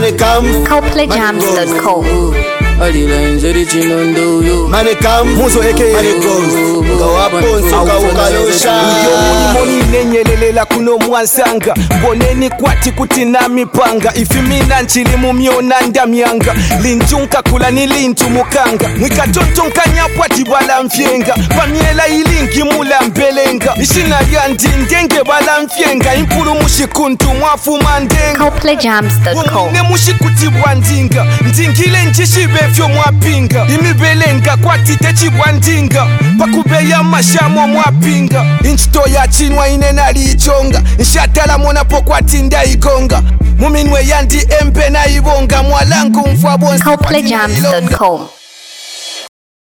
Money come, ColdPlayJams.com. All the lines of the chin undo you. money come, Muzo aka money goes. Go up on so go kalosha. Moni nenyelela kuno mwansanga. Boneni kwati kutina mipanga. Ifimina nchili mumiona ndamyanga. Lintunka kula nilintu mukanga. Mwika tontonka nyapwa tibala mfyenga. Pamiela ilingi mula mbelenga. Ishina yandi ndenge bala mfyenga. Impulu mushikuntu mwafu mandenga. ColdPlayJams.com. Ne mushikutibwa ndinga. Ndingile njishibe fyo mwapinga. Imibelenga kwati techibwa ndinga. Pakubeya mashamo mwapinga. Inchito ya chinwa inena lichonga. Nshatala mona pokwati ndaigonga. Muminwe yandi empe na ibonga. Mwalangu mfwa bonsi ColdPlayJams.com.